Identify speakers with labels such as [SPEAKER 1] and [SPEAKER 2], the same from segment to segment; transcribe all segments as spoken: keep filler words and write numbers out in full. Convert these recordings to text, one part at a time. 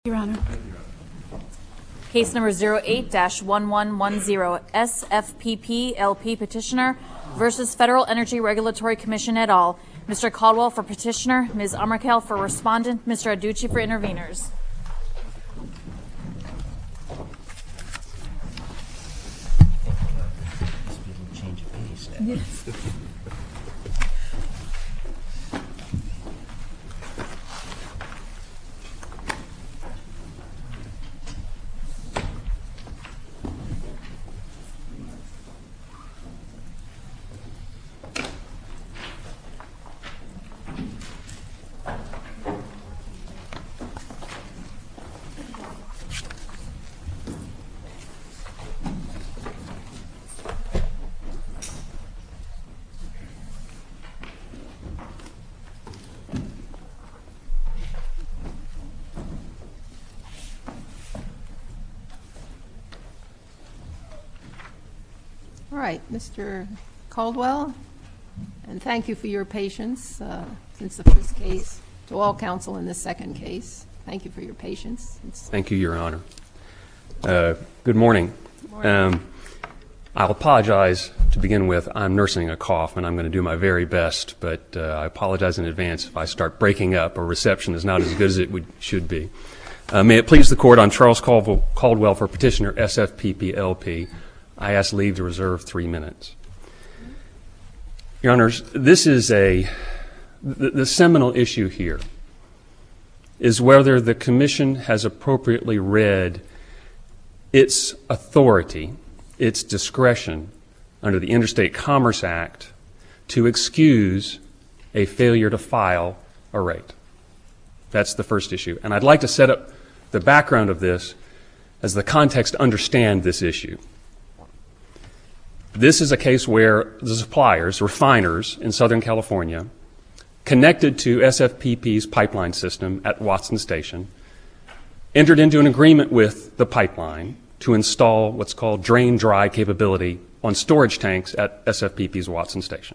[SPEAKER 1] Your Honor.
[SPEAKER 2] Case number zero eight dash one one one zero, S F P P L P Petitioner versus Federal Energy Regulatory Commission et al. Mister Caldwell for petitioner, Miz Amarkel for respondent, Mister Adducci for interveners.
[SPEAKER 3] Change of pace now.
[SPEAKER 1] Yes.
[SPEAKER 4] All right, Mister Caldwell, and thank you for your patience uh, since the first case. To all counsel in this second case, thank you for your patience. It's
[SPEAKER 5] Thank you, Your Honor. Uh, good morning.
[SPEAKER 4] Good morning.
[SPEAKER 5] Um, I'll apologize to begin with. I'm nursing a cough, and I'm going to do my very best, but uh, I apologize in advance if I start breaking up or reception is not as good as it would, should be. Uh, may it please the Court, I'm Charles Caldwell, Caldwell for petitioner S F P P L P. I ask leave to reserve three minutes. Your Honors, this is a, the, the seminal issue here is whether the Commission has appropriately read its authority, its discretion under the Interstate Commerce Act to excuse a failure to file a rate. That's the first issue. And I'd like to set up the background of this as the context to understand this issue. This is a case where the suppliers, refiners in Southern California, connected to S F P P's pipeline system at Watson Station, entered into an agreement with the pipeline to install what's called drain-dry capability on storage tanks at S F P P's Watson Station.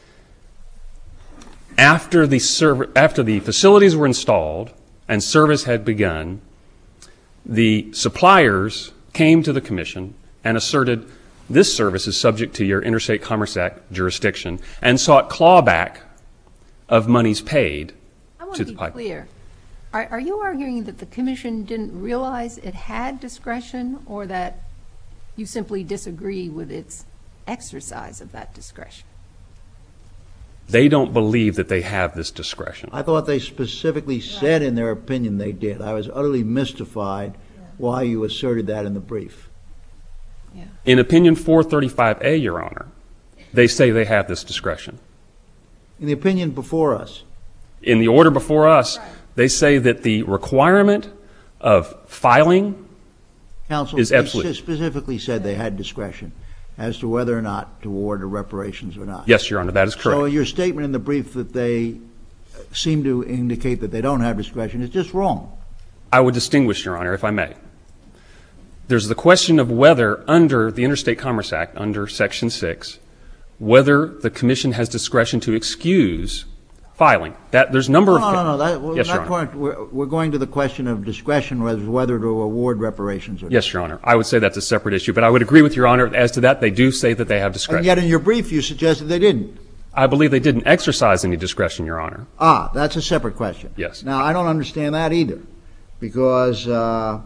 [SPEAKER 5] After the, serv- after the facilities were installed and service had begun, the suppliers came to the Commission and asserted this service is subject to your Interstate Commerce Act jurisdiction and sought clawback of monies paid
[SPEAKER 4] I want
[SPEAKER 5] to
[SPEAKER 4] to
[SPEAKER 5] the
[SPEAKER 4] be
[SPEAKER 5] pipeline.
[SPEAKER 4] clear. Are, are you arguing that the Commission didn't realize it had discretion, or that you simply disagree with its exercise of that discretion?
[SPEAKER 5] They don't believe that they have this discretion.
[SPEAKER 3] I thought they specifically said in their opinion they did. I was utterly mystified why you asserted that in the brief.
[SPEAKER 4] Yeah.
[SPEAKER 5] In Opinion four thirty-five A, Your Honor, they say they have this discretion.
[SPEAKER 3] In the opinion before us,
[SPEAKER 5] In the order before us,
[SPEAKER 4] Right.
[SPEAKER 5] they say that the requirement of filing
[SPEAKER 3] counsel
[SPEAKER 5] Is
[SPEAKER 3] they
[SPEAKER 5] absolute.
[SPEAKER 3] specifically said they had discretion as to whether or not to award the reparations or not.
[SPEAKER 5] Yes, Your Honor, that is correct.
[SPEAKER 3] So your statement in the brief that they seem to indicate that they don't have discretion is just wrong.
[SPEAKER 5] I would distinguish, Your Honor, if I may. There's the question of whether, under the Interstate Commerce Act, under Section six, whether the Commission has discretion to excuse filing. That there's a number
[SPEAKER 3] No,
[SPEAKER 5] of...
[SPEAKER 3] no, no, no. That, we're
[SPEAKER 5] Yes, Your
[SPEAKER 3] not
[SPEAKER 5] Honor.
[SPEAKER 3] going, we're, we're going to the question of discretion whether, whether to award reparations or not.
[SPEAKER 5] Yes, Your Honor. I would say that's a separate issue, but I would agree with Your Honor as to that. They do say that they have
[SPEAKER 3] And
[SPEAKER 5] discretion.
[SPEAKER 3] yet in your brief you suggested they didn't.
[SPEAKER 5] I believe they didn't exercise any discretion, Your Honor.
[SPEAKER 3] Ah, that's a separate question.
[SPEAKER 5] Yes.
[SPEAKER 3] Now, I don't understand that either, because uh,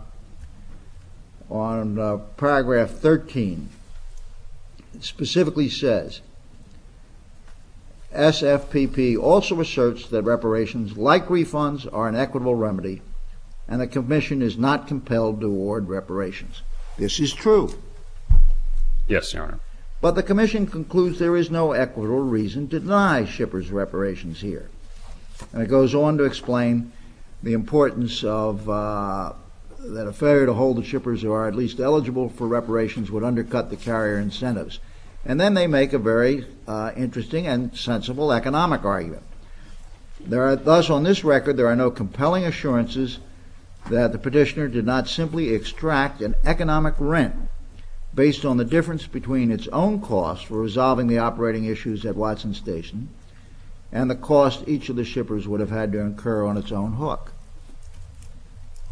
[SPEAKER 3] on uh, paragraph thirteen, it specifically says, S F P P also asserts that reparations, like refunds, are an equitable remedy, and the Commission is not compelled to award reparations. This is true.
[SPEAKER 5] Yes, Your Honor.
[SPEAKER 3] But the Commission concludes there is no equitable reason to deny shippers reparations here. And it goes on to explain the importance of uh, that a failure to hold the shippers who are at least eligible for reparations would undercut the carrier incentives. And then they make a very uh, interesting and sensible economic argument. There are, thus, on this record, there are no compelling assurances that the petitioner did not simply extract an economic rent based on the difference between its own cost for resolving the operating issues at Watson Station and the cost each of the shippers would have had to incur on its own hook.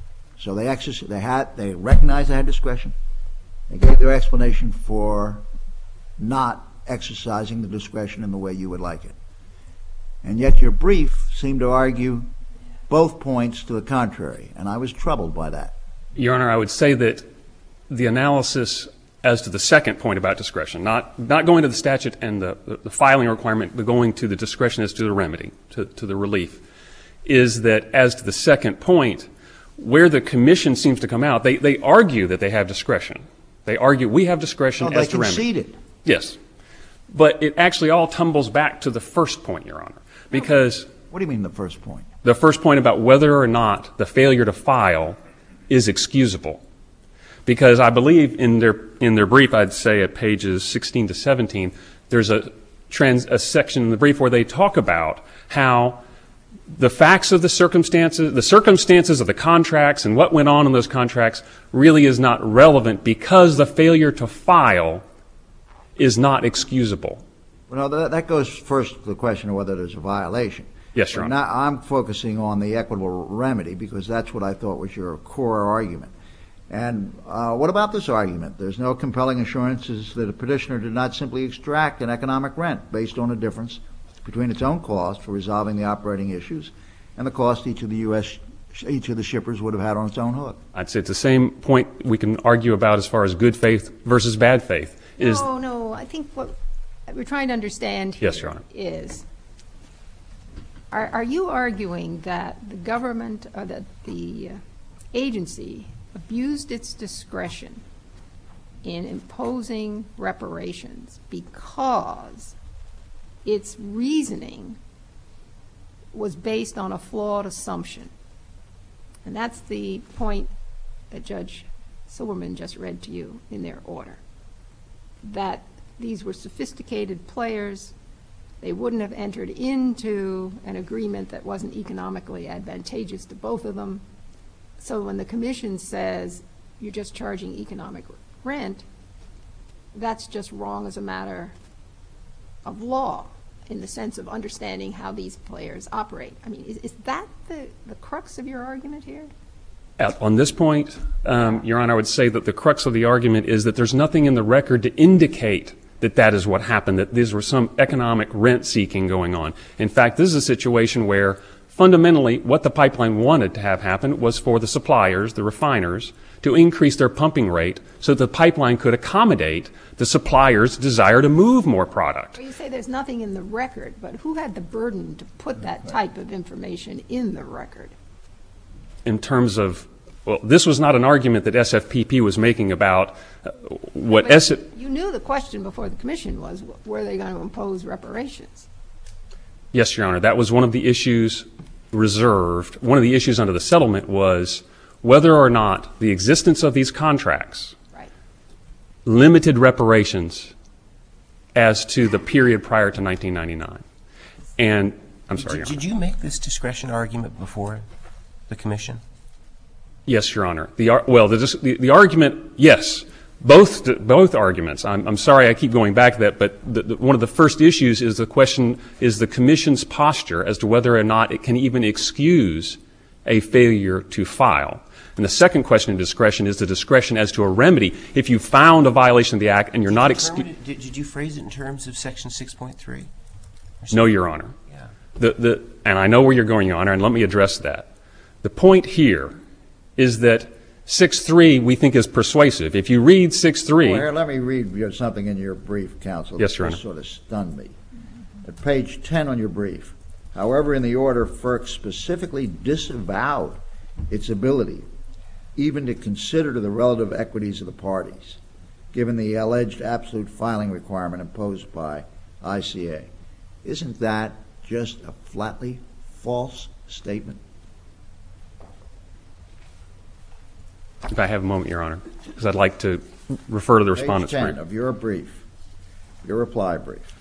[SPEAKER 3] So they exercised, they had, they recognized they had discretion. They gave their explanation for not exercising the discretion in the way you would like it. And yet your brief seemed to argue both points to the contrary, and I was troubled by that.
[SPEAKER 5] Your Honor, I would say that the analysis as to the second point about discretion, not not going to the statute and the, the, the filing requirement, but going to the discretion as to the remedy, to, to the relief, is that as to the second point, where the commission seems to come out, they, they argue that they have discretion. They argue we have discretion
[SPEAKER 3] No,
[SPEAKER 5] as
[SPEAKER 3] they
[SPEAKER 5] to remedy.
[SPEAKER 3] conceded.
[SPEAKER 5] Yes. But it actually all tumbles back to the first point, Your Honor, because
[SPEAKER 3] What do you mean the first point?
[SPEAKER 5] the first point about whether or not the failure to file is excusable. Because I believe in their in their brief, I'd say at pages sixteen to seventeen, there's a trans a section in the brief where they talk about how the facts of the circumstances, the circumstances of the contracts and what went on in those contracts really is not relevant because the failure to file is not excusable.
[SPEAKER 3] Well, no, that, that goes first to the question of whether there's a violation.
[SPEAKER 5] Yes, Your
[SPEAKER 3] But
[SPEAKER 5] Honor.
[SPEAKER 3] now I'm focusing on the equitable remedy because that's what I thought was your core argument. And uh, what about this argument? There's no compelling assurances that a petitioner did not simply extract an economic rent based on a difference between its own cost for resolving the operating issues and the cost each of the U S each of the shippers would have had on its own hook.
[SPEAKER 5] I'd say it's the same point we can argue about as far as good faith versus bad faith. Is
[SPEAKER 4] No, no, I think what we're trying to understand here
[SPEAKER 5] Yes, Your Honor.
[SPEAKER 4] is, are, are you arguing that the government, or that the uh, agency abused its discretion in imposing reparations because its reasoning was based on a flawed assumption? And that's the point that Judge Silverman just read to you in their order, that these were sophisticated players. They wouldn't have entered into an agreement that wasn't economically advantageous to both of them. So when the commission says you're just charging economic rent, that's just wrong as a matter of law in the sense of understanding how these players operate. I mean, is, is that the, the crux of your argument here?
[SPEAKER 5] At- On this point, um, Your Honor, I would say that the crux of the argument is that there's nothing in the record to indicate that that is what happened, that these were some economic rent-seeking going on. In fact, this is a situation where fundamentally what the pipeline wanted to have happen was for the suppliers, the refiners, to increase their pumping rate so the pipeline could accommodate the suppliers' desire to move more product.
[SPEAKER 4] Well, you say there's nothing in the record, but who had the burden to put that type of information in the record?
[SPEAKER 5] In terms of, well, this was not an argument that S F P P was making about uh, what
[SPEAKER 4] But
[SPEAKER 5] S F...
[SPEAKER 4] you knew the question before the commission was, were they going to impose reparations?
[SPEAKER 5] Yes, Your Honor. That was one of the issues reserved. One of the issues under the settlement was whether or not the existence of these contracts
[SPEAKER 4] Right.
[SPEAKER 5] limited reparations as to the period prior to nineteen ninety-nine. And, I'm sorry, Your
[SPEAKER 1] Did,
[SPEAKER 5] Honor.
[SPEAKER 1] did you make this discretion argument before the commission?
[SPEAKER 5] Yes, Your Honor. The, ar- well, the, dis- the, the argument, yes. Both both arguments. I'm, I'm sorry I keep going back to that, but the, the, one of the first issues is the question, is the commission's posture as to whether or not it can even excuse a failure to file. And the second question of discretion is the discretion as to a remedy. If you found a violation of the Act and you're not excused.
[SPEAKER 1] Did, did you phrase it in terms of Section six point three?
[SPEAKER 5] No, Your Honor.
[SPEAKER 1] Yeah.
[SPEAKER 5] The, the, and I know where you're going, Your Honor, and let me address that. The point here is that six three we think is persuasive. If you read six three.
[SPEAKER 3] Well, here, let me read you something in your brief, counsel.
[SPEAKER 5] Yes, Your
[SPEAKER 3] that
[SPEAKER 5] Honor.
[SPEAKER 3] sort of stunned me. At page ten on your brief, however, in the order, FERC specifically disavowed its ability even to consider the relative equities of the parties, given the alleged absolute filing requirement imposed by I C A. Isn't that just a flatly false statement?
[SPEAKER 5] If I have a moment, Your Honor, because I'd like to refer to the
[SPEAKER 3] Page
[SPEAKER 5] respondent's
[SPEAKER 3] ten
[SPEAKER 5] brief.
[SPEAKER 3] of your brief, your reply brief.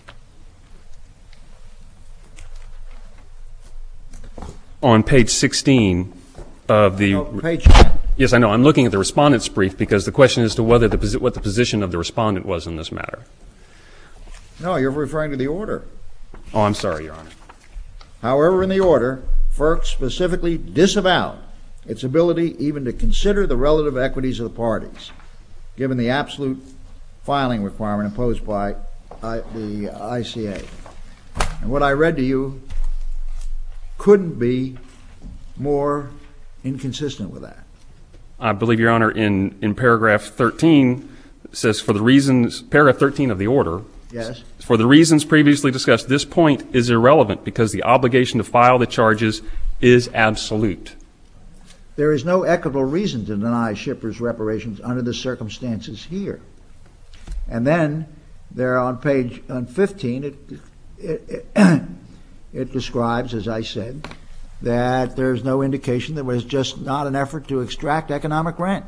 [SPEAKER 5] On page sixteen of the...
[SPEAKER 3] No, page ten.
[SPEAKER 5] Yes, I know. I'm looking at the respondent's brief because the question is to whether the posi- what the position of the respondent was in this matter.
[SPEAKER 3] No, you're referring to the order.
[SPEAKER 5] Oh, I'm sorry, Your Honor.
[SPEAKER 3] However, in the order, FERC specifically disavowed its ability even to consider the relative equities of the parties, given the absolute filing requirement imposed by I, the I C A. And what I read to you couldn't be more inconsistent with that.
[SPEAKER 5] I believe, Your Honor, in, in paragraph thirteen, it says, for the reasons, paragraph thirteen of the order,
[SPEAKER 3] Yes?
[SPEAKER 5] for the reasons previously discussed, this point is irrelevant because the obligation to file the charges is absolute.
[SPEAKER 3] There is no equitable reason to deny shippers reparations under the circumstances here. And then there on page on fifteen, it, it, it, it describes, as I said, that there's no indication there was just not an effort to extract economic rent.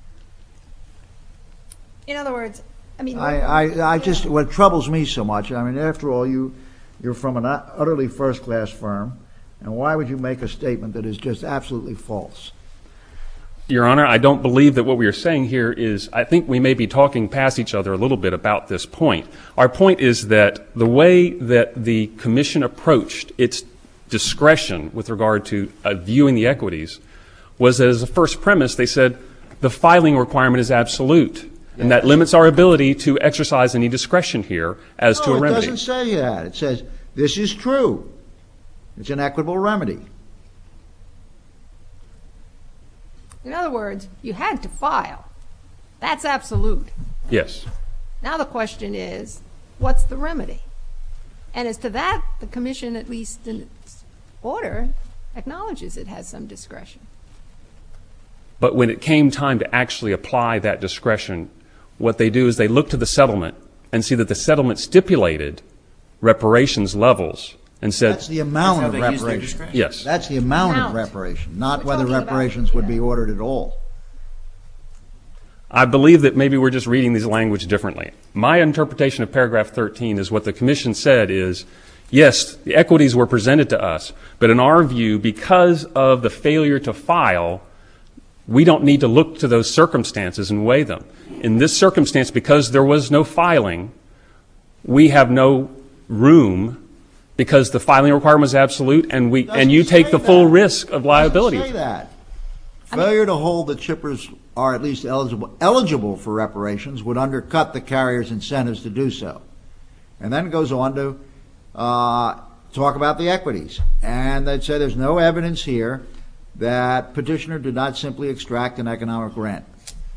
[SPEAKER 4] In other words, I mean,
[SPEAKER 3] I, I, I just, what troubles me so much, I mean, after all, you, you're from an utterly first-class firm, and why would you make a statement that is just absolutely false?
[SPEAKER 5] Your Honor, I don't believe that what we are saying here is, I think we may be talking past each other a little bit about this point. Our point is that the way that the Commission approached its discretion with regard to uh, viewing the equities was that as a first premise, they said the filing requirement is absolute, and that limits our ability to exercise any discretion here as to a remedy.
[SPEAKER 3] No, it doesn't say that. It says this is true. It's an equitable remedy.
[SPEAKER 4] in other words, you had to file. That's absolute.
[SPEAKER 5] Yes.
[SPEAKER 4] Now the question is, what's the remedy? And as to that, the Commission, at least in its order, acknowledges it has some discretion.
[SPEAKER 5] But when it came time to actually apply that discretion, what they do is they look to the settlement and see that the settlement stipulated reparations levels and said...
[SPEAKER 3] That's the amount
[SPEAKER 1] That's
[SPEAKER 3] of
[SPEAKER 1] how they use their
[SPEAKER 3] reparation.
[SPEAKER 1] discretion.
[SPEAKER 5] Yes.
[SPEAKER 3] That's the amount,
[SPEAKER 4] Amount.
[SPEAKER 3] of reparation, not
[SPEAKER 4] We're
[SPEAKER 3] whether
[SPEAKER 4] talking about-
[SPEAKER 3] reparations would be
[SPEAKER 4] yeah.
[SPEAKER 3] ordered at all.
[SPEAKER 5] I believe that maybe we're just reading these language differently. My interpretation of paragraph thirteen is what the Commission said is, yes, the equities were presented to us, but in our view, because of the failure to file, we don't need to look to those circumstances and weigh them. In this circumstance, because there was no filing, we have no room because the filing requirement was absolute, and we and you
[SPEAKER 3] Doesn't
[SPEAKER 5] take
[SPEAKER 3] say
[SPEAKER 5] the full
[SPEAKER 3] that.
[SPEAKER 5] risk of liability.
[SPEAKER 3] Doesn't say that. Failure to hold that shippers are at least eligible eligible for reparations would undercut the carrier's incentives to do so. And then it goes on to uh, talk about the equities. And they say there's no evidence here that petitioner did not simply extract an economic rent.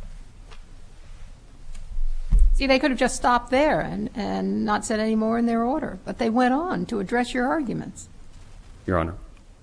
[SPEAKER 4] See, they could have just stopped there and, and not said any more in their order, but they went on to address your arguments.
[SPEAKER 5] Your Honor.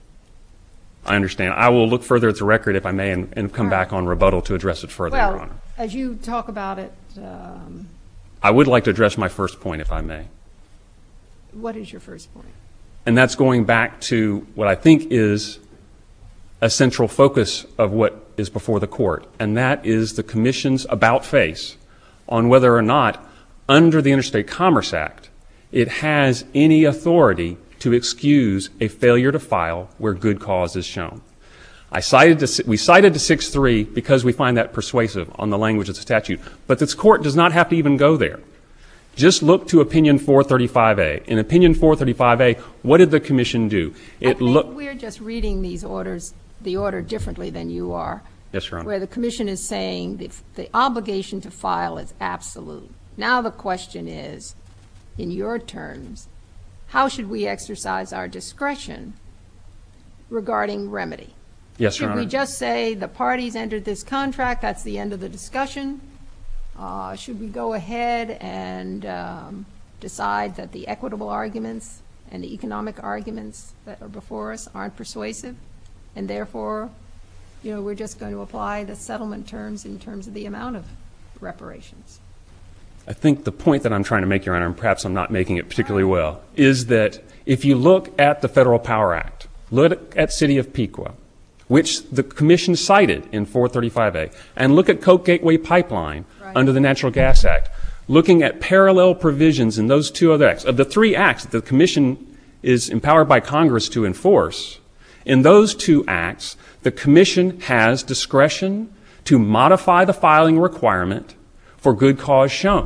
[SPEAKER 5] I understand. I will look further at the record, if I may, and, and come
[SPEAKER 4] All
[SPEAKER 5] back
[SPEAKER 4] right.
[SPEAKER 5] on rebuttal to address it further, Your
[SPEAKER 4] Well,
[SPEAKER 5] Honor.
[SPEAKER 4] as you talk about it, um,
[SPEAKER 5] I would like to address my first point, if I may.
[SPEAKER 4] what is your first point?
[SPEAKER 5] And that's going back to what I think is a central focus of what is before the Court, and that is the Commission's about-face on whether or not, under the Interstate Commerce Act, it has any authority to excuse a failure to file where good cause is shown. I cited to, we cited to six three because we find that persuasive on the language of the statute, but this Court does not have to even go there. Just look to Opinion four thirty-five A. In Opinion four thirty-five A, what did the Commission do?
[SPEAKER 4] I
[SPEAKER 5] It
[SPEAKER 4] think
[SPEAKER 5] looked.
[SPEAKER 4] we're just reading these orders, the order differently than you are.
[SPEAKER 5] Yes, Your Honor.
[SPEAKER 4] Where the Commission is saying the, the obligation to file is absolute. Now the question is, in your terms, how should we exercise our discretion regarding remedy?
[SPEAKER 5] Yes, Your
[SPEAKER 4] Should
[SPEAKER 5] Honor.
[SPEAKER 4] we just say the parties entered this contract, that's the end of the discussion? Uh, should we go ahead and um, decide that the equitable arguments and the economic arguments that are before us aren't persuasive, and therefore, you know, we're just going to apply the settlement terms in terms of the amount of reparations?
[SPEAKER 5] I think the point that I'm trying to make, Your Honor, and perhaps I'm not making it particularly well, is that if you look at the Federal Power Act, look at City of Piqua, which the Commission cited in four thirty-five A, and look at Coke Gateway Pipeline
[SPEAKER 4] Right.
[SPEAKER 5] under the Natural Gas Act, looking at parallel provisions in those two other acts, of the three acts that the Commission is empowered by Congress to enforce, in those two acts, the Commission has discretion to modify the filing requirement for good cause shown.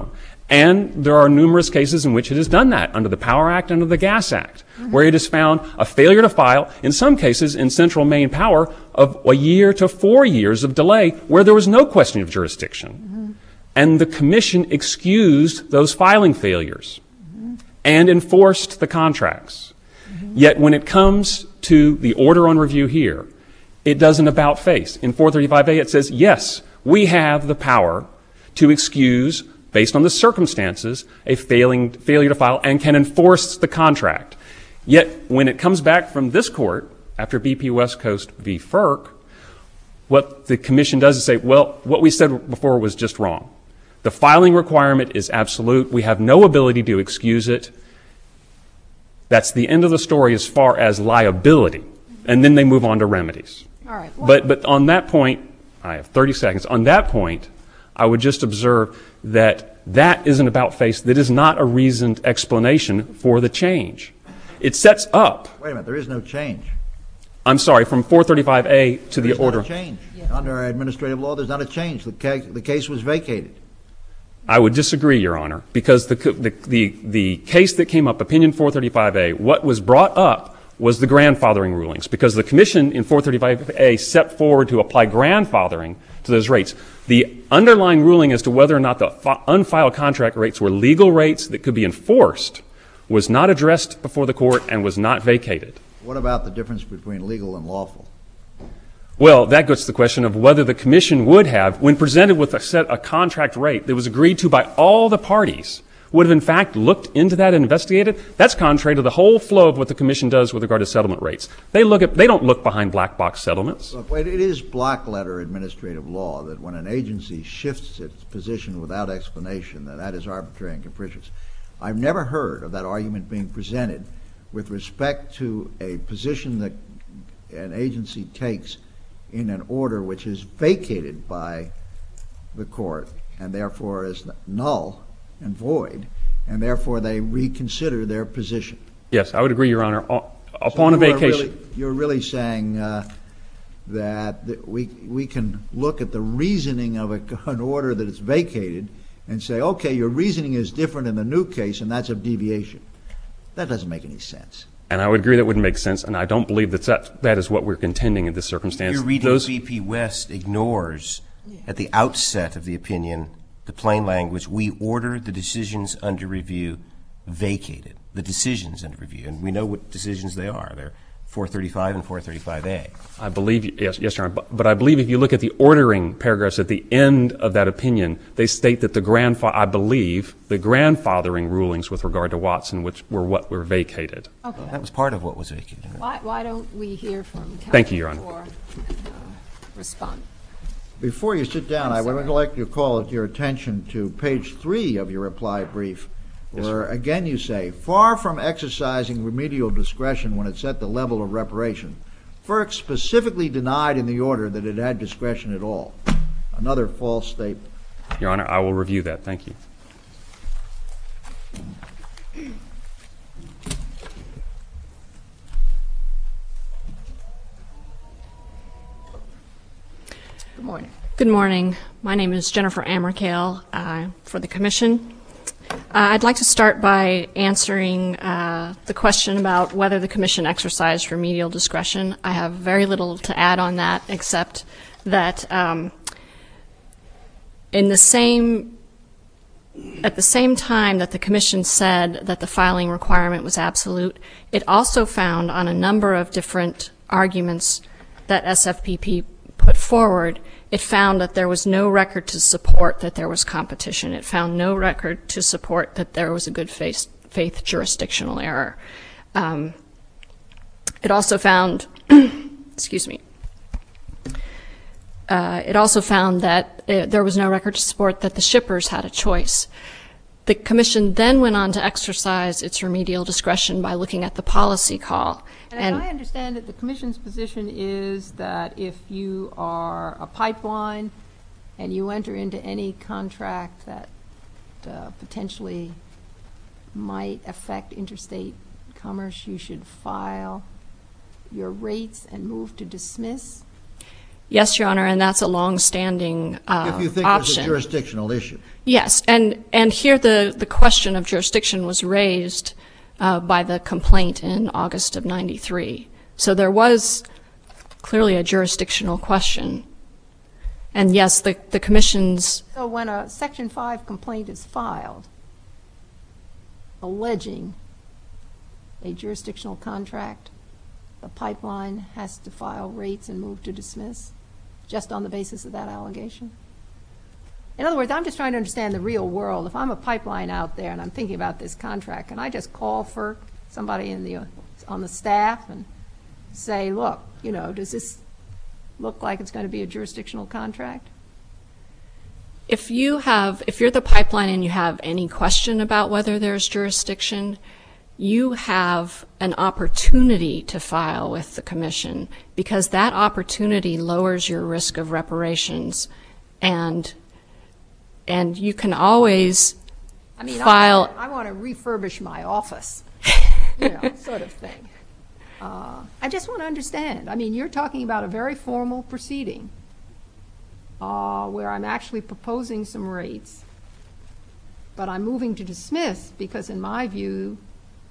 [SPEAKER 5] And there are numerous cases in which it has done that, under the Power Act, under the Gas Act, where it has found a failure to file, in some cases in Central Maine Power, of a year to four years of delay, where there was no question of jurisdiction. Mm-hmm. And the Commission excused those filing failures mm-hmm. and enforced the contracts. Mm-hmm. Yet when it comes to the order on review here, it does an about face. In four thirty-five A, it says, yes, we have the power to excuse, based on the circumstances, a failing, failure to file and can enforce the contract. Yet when it comes back from this court, after B P West Coast v. F E R C, what the Commission does is say, well, what we said before was just wrong. The filing requirement is absolute. We have no ability to excuse it. That's the end of the story as far as liability. And then they move on to remedies.
[SPEAKER 4] All right. Well,
[SPEAKER 5] but, but on that point, I have thirty seconds. On that point, I would just observe that that is an about face that is not a reasoned explanation for the change. It sets up.
[SPEAKER 3] Wait a minute, there is no change.
[SPEAKER 5] I'm sorry, from four thirty-five A to
[SPEAKER 3] There
[SPEAKER 5] the
[SPEAKER 3] is
[SPEAKER 5] order.
[SPEAKER 3] not a change. Under our administrative law, there's not a change. The case, the case was vacated.
[SPEAKER 5] I would disagree, Your Honor, because the, the, the, the case that came up, Opinion four thirty-five A, what was brought up was the grandfathering rulings, because the Commission in four thirty-five A set forward to apply grandfathering to those rates. The underlying ruling as to whether or not the fi- unfiled contract rates were legal rates that could be enforced was not addressed before the court and was not vacated.
[SPEAKER 3] What about the difference between legal and lawful?
[SPEAKER 5] Well, that gets to the question of whether the Commission would have, when presented with a set a contract rate that was agreed to by all the parties, would have in fact looked into that and investigated. That's contrary to the whole flow of what the Commission does with regard to settlement rates. They look at, they don't look behind black box settlements.
[SPEAKER 3] Look, it is black letter administrative law that when an agency shifts its position without explanation, that that is arbitrary and capricious. I've never heard of that argument being presented with respect to a position that an agency takes in an order which is vacated by the court and therefore is null and void, and therefore they reconsider their position.
[SPEAKER 5] Yes, I would agree, Your Honor. Upon
[SPEAKER 3] so
[SPEAKER 5] a vacation.
[SPEAKER 3] Really, you're really saying uh, that, that we we can look at the reasoning of a, an order that is vacated and say, okay, your reasoning is different in the new case, and that's a deviation. That doesn't make any sense.
[SPEAKER 5] And I would agree that wouldn't make sense, and I don't believe that that, that is what we're contending in this circumstance.
[SPEAKER 1] Your reading
[SPEAKER 5] Those,
[SPEAKER 1] of B P West ignores, at the outset of the opinion, the plain language, we order the decisions under review vacated, the decisions under review. And we know what decisions they are. They're four thirty-five and four thirty-five A.
[SPEAKER 5] I believe, yes, yes, Your Honor, but, but I believe if you look at the ordering paragraphs at the end of that opinion, they state that the grandfather, I believe, the grandfathering rulings with regard to Watson, which were what were vacated.
[SPEAKER 4] okay.
[SPEAKER 1] That was part of what was vacated.
[SPEAKER 4] Why, why don't we hear from counsel
[SPEAKER 5] Thank you, Your Honor.
[SPEAKER 4] for, uh, respond?
[SPEAKER 3] Before you sit down, I would like to call your attention to page three of your reply brief, where again you say, far from exercising remedial discretion when it set the level of reparation, F E R C specifically denied in the order that it had discretion at all. Another false statement.
[SPEAKER 5] Your Honor, I will review that. Thank you.
[SPEAKER 4] Good morning.
[SPEAKER 6] Good morning. My name is Jennifer Amerkale uh, for the Commission. Uh, I'd like to start by answering uh, the question about whether the Commission exercised remedial discretion. I have very little to add on that, except that um, in the same at the same time that the Commission said that the filing requirement was absolute, it also found on a number of different arguments that S F P P put forward, it found that there was no record to support that there was competition. It found no record to support that there was a good faith, faith jurisdictional error. Um, it also found, excuse me, uh, it also found that uh, there was no record to support that the shippers had a choice. The Commission then went on to exercise its remedial discretion by looking at the policy call.
[SPEAKER 4] And, and I understand that the Commission's position is that if you are a pipeline and you enter into any contract that uh, potentially might affect interstate commerce, you should file your rates and move to dismiss.
[SPEAKER 6] Yes, Your Honor, and that's a long-standing uh,
[SPEAKER 3] If you think
[SPEAKER 6] option.
[SPEAKER 3] there's a jurisdictional issue.
[SPEAKER 6] Yes, and, and here the, the question of jurisdiction was raised uh, by the complaint in August of ninety-three. So there was clearly a jurisdictional question. And yes, the, the commission's,
[SPEAKER 4] So when a Section five complaint is filed alleging a jurisdictional contract, the pipeline has to file rates and move to dismiss just on the basis of that allegation? In other words, I'm just trying to understand the real world. If I'm a pipeline out there and I'm thinking about this contract, can I just call for somebody in the, on the staff and say, look, you know, does this look like it's going to be a jurisdictional contract?
[SPEAKER 6] if you have, if you're the pipeline and you have any question about whether there's jurisdiction, you have an opportunity to file with the commission, because that opportunity lowers your risk of reparations, and and you can always
[SPEAKER 4] I mean,
[SPEAKER 6] file.
[SPEAKER 4] I, I want to refurbish my office, you know, sort of thing. Uh, I just want to understand. I mean, you're talking about a very formal proceeding uh, where I'm actually proposing some rates, but I'm moving to dismiss because, in my view,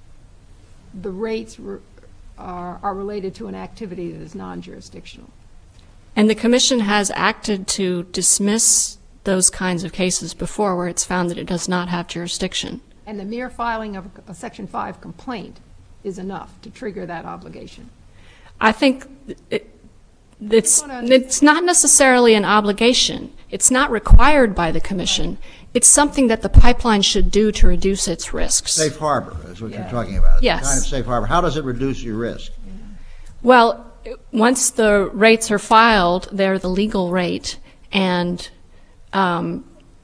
[SPEAKER 4] the rates re- are, are related to an activity that is non-jurisdictional.
[SPEAKER 6] And the commission has acted to dismiss those kinds of cases before, where it's found that it does not have jurisdiction.
[SPEAKER 4] And the mere filing of a, a Section five complaint is enough to trigger that obligation.
[SPEAKER 6] I think it, it's,
[SPEAKER 4] wanna-
[SPEAKER 6] it's not necessarily an obligation. It's not required by the commission. It's something that the pipeline should do to reduce its risks.
[SPEAKER 3] Safe harbor is what
[SPEAKER 4] Yeah.
[SPEAKER 3] you're talking about. It's a
[SPEAKER 6] Yes.
[SPEAKER 3] kind of safe harbor. How does it reduce your risk?
[SPEAKER 6] Well, once the rates are filed, they're the legal rate, and um,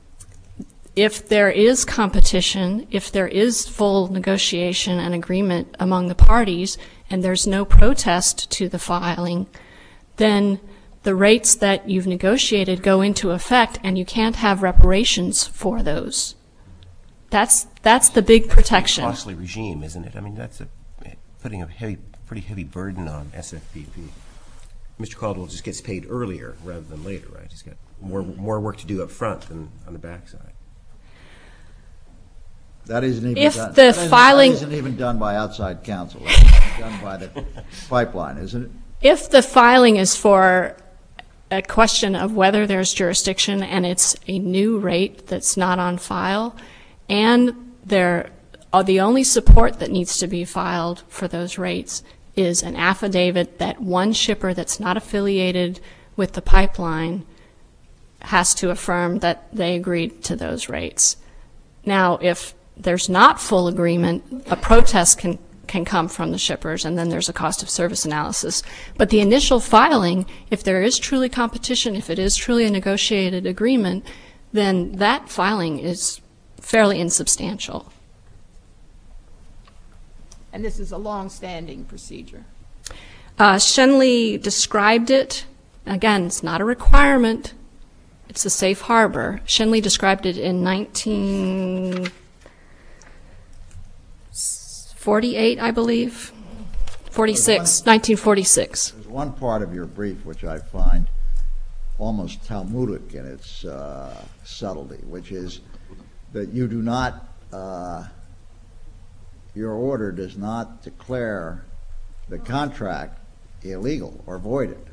[SPEAKER 6] if there is competition, if there is full negotiation and agreement among the parties, and there's no protest to the filing, then the rates that you've negotiated go into effect, and you can't have reparations for those. That's that's the big protection.
[SPEAKER 1] Costly regime, isn't it? I mean, that's a, putting a heavy, pretty heavy burden on S F P P. Mister Caldwell just gets paid earlier rather than later, right? He's got more more work to do up front than on the backside.
[SPEAKER 3] That isn't even
[SPEAKER 6] If
[SPEAKER 3] done.
[SPEAKER 6] the
[SPEAKER 3] that isn't-
[SPEAKER 6] filing-
[SPEAKER 3] that isn't even done by outside counsel. That's done by the pipeline, isn't it?
[SPEAKER 6] If the filing is for a question of whether there's jurisdiction and it's a new rate that's not on file, and there are the only support that needs to be filed for those rates is an affidavit that one shipper that's not affiliated with the pipeline has to affirm that they agreed to those rates. Now, if there's not full agreement, a protest can can come from the shippers, and then there's a cost of service analysis. But the initial filing, if there is truly competition, if it is truly a negotiated agreement, then that filing is fairly insubstantial.
[SPEAKER 4] And this is a long-standing procedure.
[SPEAKER 6] Uh, Shenley described it. Again, it's not a requirement. It's a safe harbor. Shenley described it in nineteen forty-eight, I believe. forty-six, nineteen forty-six.
[SPEAKER 3] There's one part of your brief which I find almost Talmudic in its uh, subtlety, which is that you do not, uh, your order does not declare the contract illegal or voided,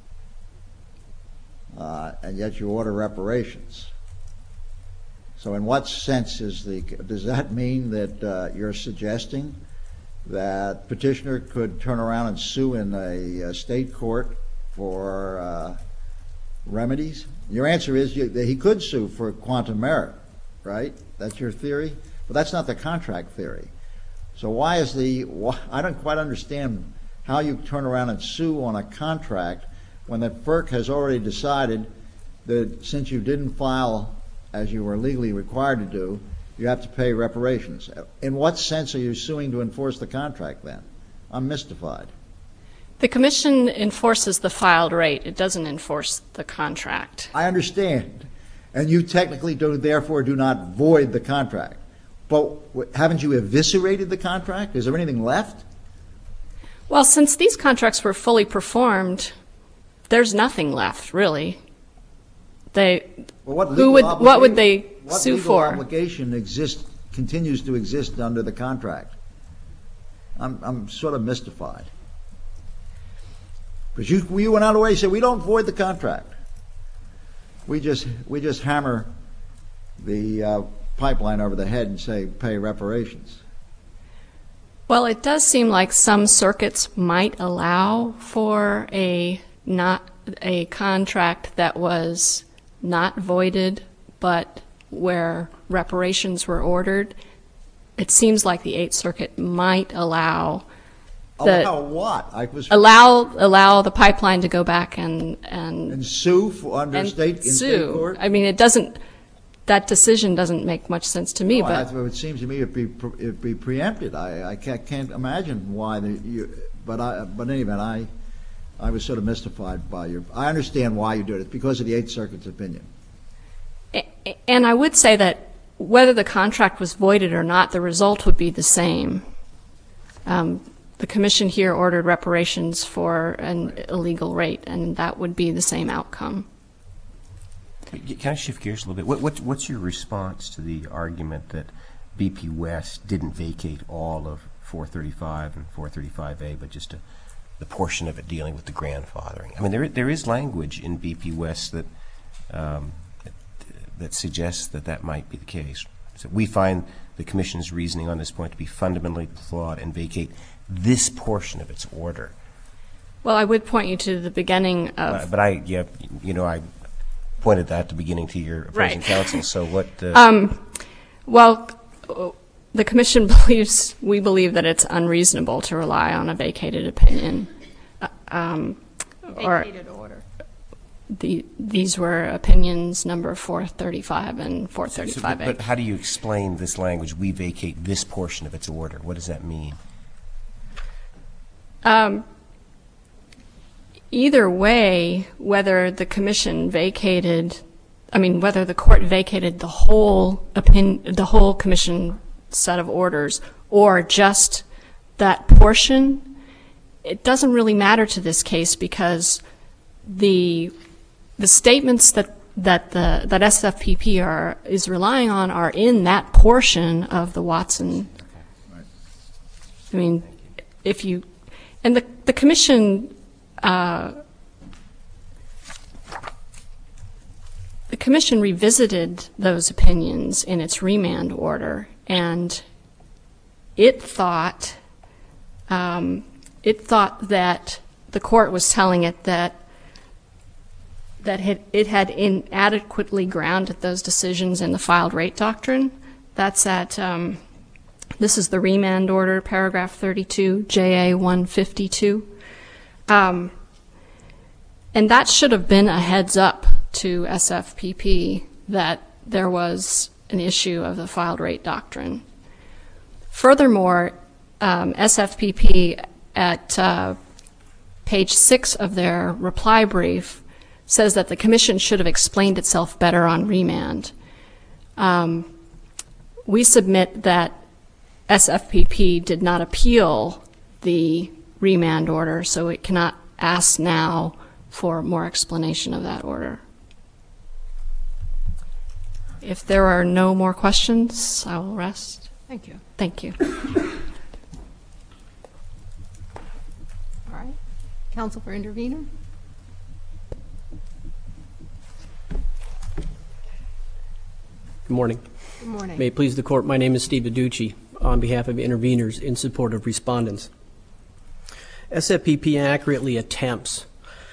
[SPEAKER 3] uh, and yet you order reparations. So in what sense is the, does that mean that uh, you're suggesting that petitioner could turn around and sue in a, a state court for uh, remedies? Your answer is you, that he could sue for quantum merit, right? That's your theory? But that's not the contract theory. So why is the, why, I don't quite understand how you turn around and sue on a contract when the F E R C has already decided that since you didn't file as you were legally required to do, you have to pay reparations. In what sense are you suing to enforce the contract then? I'm mystified.
[SPEAKER 6] The commission enforces the filed rate. It doesn't enforce the contract.
[SPEAKER 3] I understand. And you technically do, therefore do not void the contract. But haven't you eviscerated the contract? Is there anything left?
[SPEAKER 6] Well, since these contracts were fully performed there's nothing left, really. They,
[SPEAKER 3] Well, what
[SPEAKER 6] who
[SPEAKER 3] legal
[SPEAKER 6] would, what would they
[SPEAKER 3] obligation- what
[SPEAKER 6] sue
[SPEAKER 3] legal
[SPEAKER 6] for?
[SPEAKER 3] obligation exists, continues to exist under the contract? I'm, I'm sort of mystified. Because you, you went out of the way and said, we don't void the contract. We just, we just hammer the uh, pipeline over the head and say, pay reparations.
[SPEAKER 6] Well, it does seem like some circuits might allow for a not a contract that was not voided, but where reparations were ordered. It seems like the Eighth Circuit might allow the
[SPEAKER 3] Allow what? I was
[SPEAKER 6] allow allow the pipeline to go back and and,
[SPEAKER 3] and sue for, under
[SPEAKER 6] and
[SPEAKER 3] state in
[SPEAKER 6] sue.
[SPEAKER 3] state court.
[SPEAKER 6] I mean, it doesn't. That decision doesn't make much sense to me,
[SPEAKER 3] No,
[SPEAKER 6] but.
[SPEAKER 3] I- it seems to me it'd be pre- it'd be preempted. I, I can't, can't imagine why the you. But I but in any event, I I was sort of mystified by your. I understand why you do it. It's because of the Eighth Circuit's opinion.
[SPEAKER 6] And I would say that whether the contract was voided or not, the result would be the same. Um, the commission here ordered reparations for an illegal rate, and that would be the same outcome.
[SPEAKER 1] Can I shift gears a little bit? What, what, what's your response to the argument that B P West didn't vacate all of four thirty-five and four thirty-five A, but just a, the portion of it dealing with the grandfathering? I mean, there there is language in B P West that um, that, that suggests that that might be the case. So we find the Commission's reasoning on this point to be fundamentally flawed and vacate this portion of its order.
[SPEAKER 6] Well, I would point you to the beginning of.
[SPEAKER 1] Uh, but I, yeah, you know, I pointed that at the beginning to your opposing
[SPEAKER 6] Right.
[SPEAKER 1] counsel. So what? Uh,
[SPEAKER 6] Um, well, the commission believes, we believe that it's unreasonable to rely on a vacated opinion. Uh, um, or
[SPEAKER 4] Vacated order.
[SPEAKER 6] the, these were opinions number four thirty-five and four
[SPEAKER 1] so-
[SPEAKER 6] thirty-five
[SPEAKER 1] but,
[SPEAKER 6] A.
[SPEAKER 1] but how do you explain this language? We vacate this portion of its order. What does that mean?
[SPEAKER 6] Um, either way, whether the commission vacated, I mean, whether the court vacated the whole opinion, the whole commission set of orders, or just that portion, it doesn't really matter to this case because the the statements that that the that S F P P are is relying on are in that portion of the Watson. I mean, if you and the the commission. Uh, The commission revisited those opinions in its remand order, and it thought um, it thought that the court was telling it that that had, it had inadequately grounded those decisions in the filed rate doctrine. That's at um, this is the remand order, paragraph thirty-two, J A one fifty-two, um, and that should have been a heads up to S F P P that there was an issue of the filed rate doctrine. Furthermore, um, S F P P at uh, page six of their reply brief says that the commission should have explained itself better on remand. Um, we submit that S F P P did not appeal the remand order, so it cannot ask now for more explanation of that order. If there are no more questions, I will rest.
[SPEAKER 4] Thank you.
[SPEAKER 6] Thank you.
[SPEAKER 4] All right. Counsel for intervener?
[SPEAKER 7] Good morning.
[SPEAKER 4] Good morning.
[SPEAKER 7] May it please the court, my name is Steve Aducci on behalf of interveners in support of respondents. S F P P accurately attempts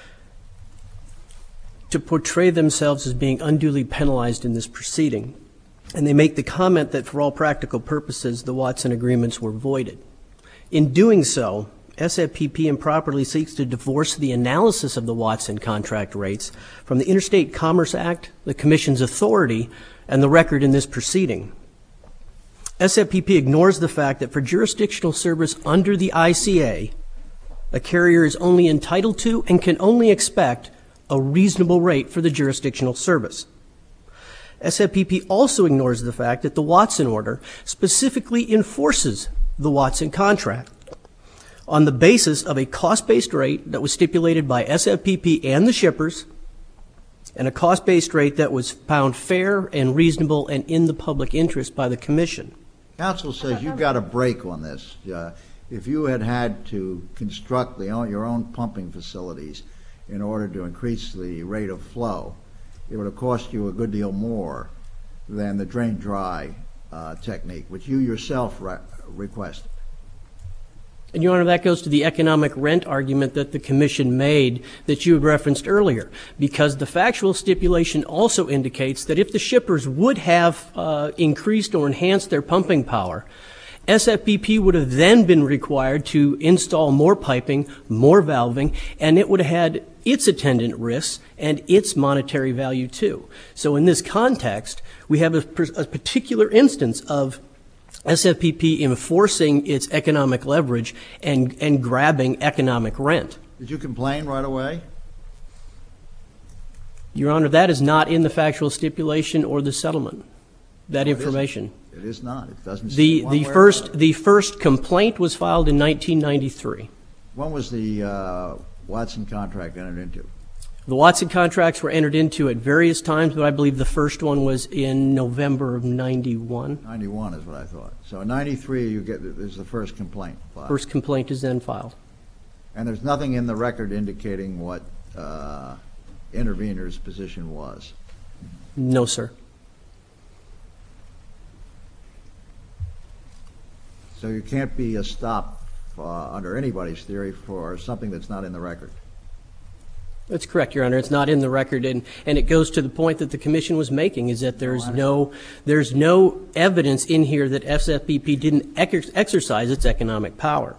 [SPEAKER 7] to portray themselves as being unduly penalized in this proceeding, and they make the comment that for all practical purposes the Watson agreements were voided. In doing so, S F P P improperly seeks to divorce the analysis of the Watson contract rates from the Interstate Commerce Act, the Commission's authority, and the record in this proceeding. S F P P ignores the fact that for jurisdictional service under the I C A, a carrier is only entitled to and can only expect a reasonable rate for the jurisdictional service. S F P P also ignores the fact that the Watson order specifically enforces the Watson contract. on the basis of a cost-based rate that was stipulated by S F P P and the shippers, and a cost-based rate that was found fair and reasonable and in the public interest by the Commission.
[SPEAKER 3] Council says you've got a break on this. Uh, if you had had to construct the, your own pumping facilities in order to increase the rate of flow, it would have cost you a good deal more than the drain dry uh, technique, which you yourself re- requested.
[SPEAKER 7] And, Your Honor, that goes to the economic rent argument that the Commission made that you had referenced earlier, because the factual stipulation also indicates that if the shippers would have uh, increased or enhanced their pumping power, S F P P would have then been required to install more piping, more valving, and it would have had its attendant risks and its monetary value too. So in this context, we have a, a particular instance of S F P P enforcing its economic leverage and, and grabbing economic rent.
[SPEAKER 3] Did you complain right away?
[SPEAKER 7] Your Honor, that is not in the factual stipulation or the settlement, that
[SPEAKER 3] No,
[SPEAKER 7] information.
[SPEAKER 3] It is not. It doesn't say
[SPEAKER 7] The,
[SPEAKER 3] one
[SPEAKER 7] the,
[SPEAKER 3] way or
[SPEAKER 7] first,
[SPEAKER 3] another.
[SPEAKER 7] the first complaint was filed in nineteen ninety-three.
[SPEAKER 3] When was the uh, Watson contract entered into?
[SPEAKER 7] The Watson contracts were entered into at various times, but I believe the first one was in November of ninety-one.
[SPEAKER 3] ninety-one is what I thought. So in ninety-three, you get is the first complaint filed.
[SPEAKER 7] First complaint is then filed.
[SPEAKER 3] And there's nothing in the record indicating what uh, intervener's position was.
[SPEAKER 7] No, sir.
[SPEAKER 3] So you can't be a stop uh, under anybody's theory for something that's not in the record.
[SPEAKER 7] That's correct, Your Honor. It's not in the record, and, and it goes to the point that the Commission was making, is that there's no there's no evidence in here that S F P P didn't ex- exercise its economic power.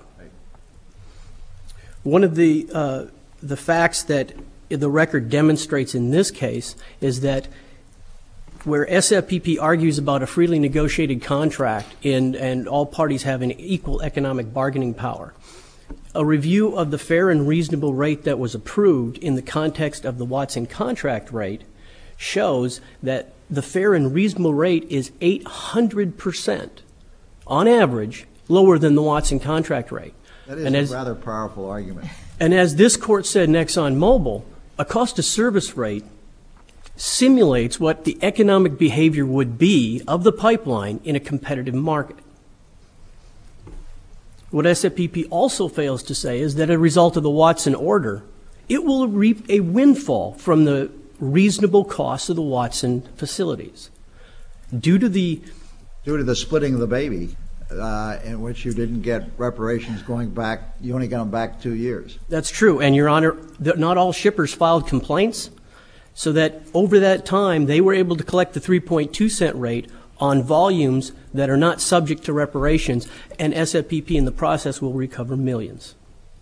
[SPEAKER 7] One of the uh, the facts that the record demonstrates in this case is that where S F P P argues about a freely negotiated contract in, and all parties having equal economic bargaining power, a review of the fair and reasonable rate that was approved in the context of the Watson contract rate shows that the fair and reasonable rate is eight hundred percent, on average, lower than the Watson contract rate.
[SPEAKER 3] That is
[SPEAKER 7] and
[SPEAKER 3] a
[SPEAKER 7] as,
[SPEAKER 3] rather powerful argument.
[SPEAKER 7] And as this court said in ExxonMobil, a cost of service rate simulates what the economic behavior would be of the pipeline in a competitive market. What S F P P also fails to say is that as a result of the Watson order, it will reap a windfall from the reasonable cost of the Watson facilities. Due to the
[SPEAKER 3] Due to the splitting of the baby, uh, in which you didn't get reparations going back, you only got them back two years.
[SPEAKER 7] That's true, and Your Honor, that not all shippers filed complaints, so that over that time they were able to collect the three point two cent rate on volumes that are not subject to reparations, and S F P P in the process will recover millions.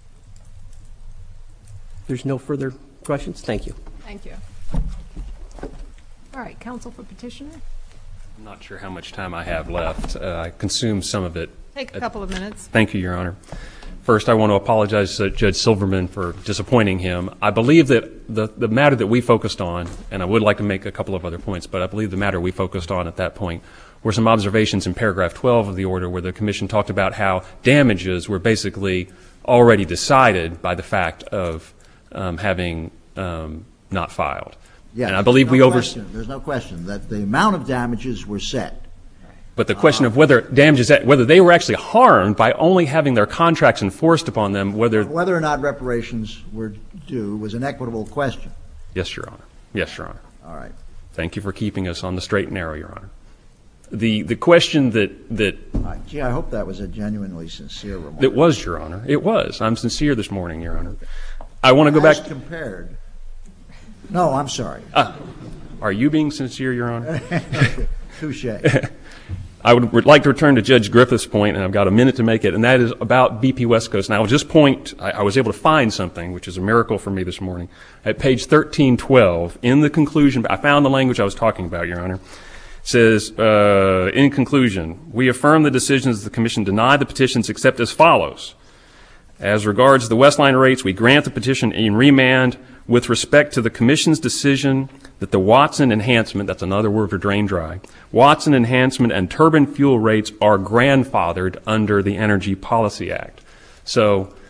[SPEAKER 7] There's no further questions? Thank you.
[SPEAKER 4] Thank you. All right, counsel for petitioner.
[SPEAKER 5] I'm not sure how much time I have left. Uh, I consumed some of it.
[SPEAKER 4] Take a couple of minutes.
[SPEAKER 5] Thank you, Your Honor. First, I want to apologize to Judge Silverman for disappointing him. I believe that the, the matter that we focused on, and I would like to make a couple of other points, but I believe the matter we focused on at that point were some observations in paragraph twelve of the order where the Commission talked about how damages were basically already decided by the fact of um, having um, not filed.
[SPEAKER 3] Yes,
[SPEAKER 5] and I believe
[SPEAKER 3] no
[SPEAKER 5] we over.
[SPEAKER 3] question. There's no question that the amount of damages were set.
[SPEAKER 5] But the question of whether damages, whether they were actually harmed by only having their contracts enforced upon them, whether
[SPEAKER 3] Whether or not reparations were due was an equitable question.
[SPEAKER 5] Yes, Your Honor. Yes, Your Honor.
[SPEAKER 3] All right.
[SPEAKER 5] Thank you for keeping us on the straight and narrow, Your Honor. The the question that that
[SPEAKER 3] All right. Gee, I hope that was a genuinely sincere remark.
[SPEAKER 5] It was, Your Honor. It was. I'm sincere this morning, Your Honor. I want to go
[SPEAKER 3] As
[SPEAKER 5] back.
[SPEAKER 3] compared. No, I'm sorry.
[SPEAKER 5] Uh, are you being sincere, Your Honor?
[SPEAKER 3] Touche.
[SPEAKER 5] I would, would like to return to Judge Griffith's point, and I've got a minute to make it, and that is about B P West Coast. And I will just point, I, I was able to find something, which is a miracle for me this morning. At page thirteen twelve, in the conclusion, I found the language I was talking about, Your Honor. It says, uh, in conclusion, we affirm the decisions of the Commission deny the petitions except as follows. As regards the Westline rates, we grant the petition in remand with respect to the Commission's decision that the Watson enhancement, that's another word for drain dry, Watson enhancement and turbine fuel rates are grandfathered under the Energy Policy Act. So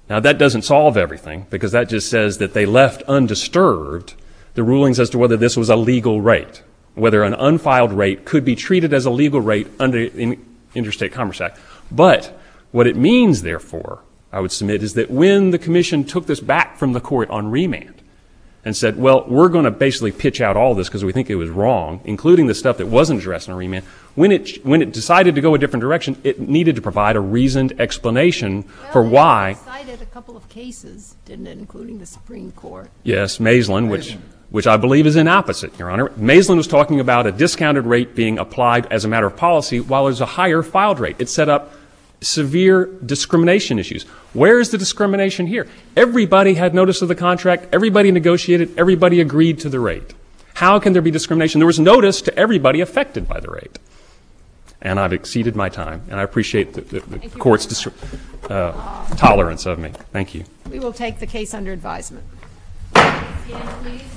[SPEAKER 5] Now, that doesn't solve everything, because that just says that they left undisturbed the rulings as to whether this was a legal rate, whether an unfiled rate could be treated as a legal rate under the Interstate Commerce Act. But what it means, therefore, I would submit, is that when the Commission took this back from the court on remand and said, well, we're going to basically pitch out all this because we think it was wrong, including the stuff that wasn't addressed in a remand, when it, when it decided to go a different direction, it needed to provide a reasoned explanation for why.
[SPEAKER 4] It cited a couple of cases, didn't it, including the Supreme Court?
[SPEAKER 5] Yes, Maislin, which, which I believe is in opposite, Your Honor. Maislin was talking about a discounted rate being applied as a matter of policy while there's a higher filed rate. It set up severe discrimination issues. Where is the discrimination here? Everybody had notice of the contract, everybody negotiated, everybody agreed to the rate. How can there be discrimination? There was notice to everybody affected by the rate. And I've exceeded my time, and I appreciate the, the, the court's dis- uh, tolerance of me. Thank you.
[SPEAKER 4] We will take the case under advisement.
[SPEAKER 2] Stand, please.